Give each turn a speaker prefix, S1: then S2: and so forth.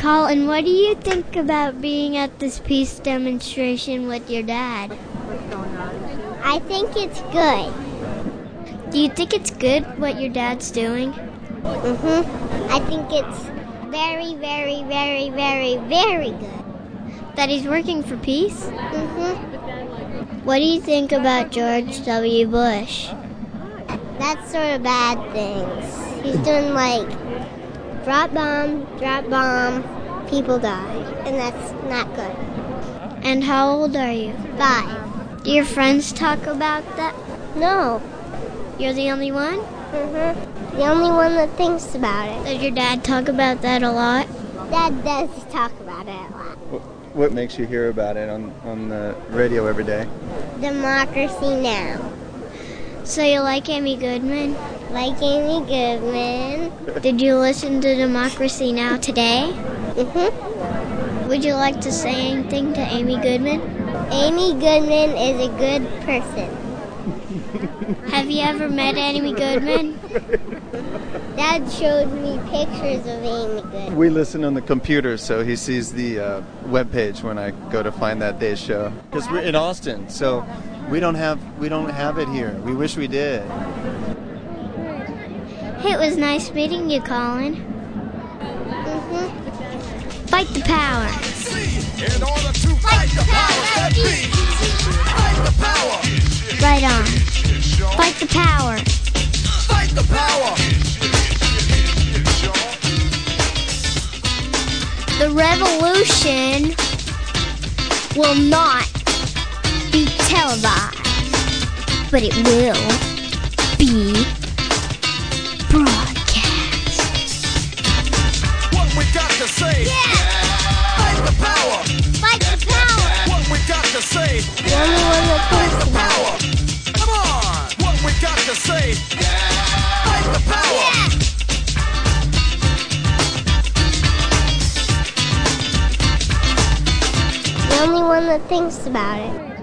S1: Colin, what do you think about being at this peace demonstration with your dad?
S2: I think it's good.
S1: Do you think it's good what your dad's doing?
S2: I think it's very, very, very, very, very good.
S1: That he's working for peace? What do you think about George W. Bush?
S2: That's sort of bad things. He's doing drop bomb, people die, and that's not good.
S1: And how old are you?
S2: 5.
S1: Do your friends talk about that?
S2: No.
S1: You're the only one?
S2: The only one that thinks about it.
S1: Does your dad talk about that a lot?
S2: Dad does talk about it a lot.
S3: What makes you hear about it on the radio every day?
S2: Democracy Now!
S1: So you like Amy Goodman?
S2: Like Amy Goodman.
S1: Did you listen to Democracy Now! Today? Would you like to say anything to Amy Goodman?
S2: Amy Goodman is a good person.
S1: Have you ever met Amy Goodman?
S2: Dad showed me pictures of Amy Goodman.
S3: We listen on the computer, so he sees the webpage when I go to find that day's show. Because we're in Austin, so we don't have it here. We wish we did.
S1: Hey, it was nice meeting you, Colin. Fight the power.
S4: In order to fight the powers that be. Fight the power.
S1: Right on. Fight the power.
S4: Fight the power.
S1: The revolution will not be televised, but it will be broadcast.
S4: What we got to say. Fight the power.
S2: Fight the power!
S4: What we got to say.
S2: The only one that thinks about
S4: Power. Come on. What we got to say. Fight the power.
S2: it. The only one that thinks about it.